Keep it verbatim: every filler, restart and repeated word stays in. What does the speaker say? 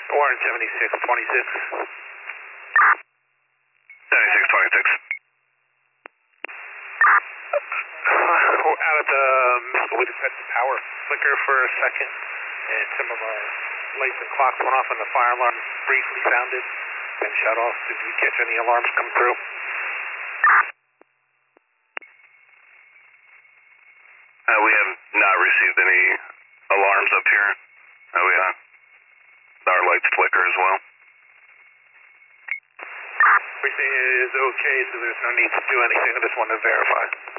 Warren seventy-six twenty-six. seventy-six twenty-six. We're out at the, um, we just had the power flicker for a second, and some of our lights and clocks went off, and the fire alarm briefly sounded, then shut off. Did we catch any alarms come through? Uh, we have not received any alarms up here. Uh, we, uh, our lights flicker as well. Everything is okay, so there's no need to do anything. I just wanted to verify.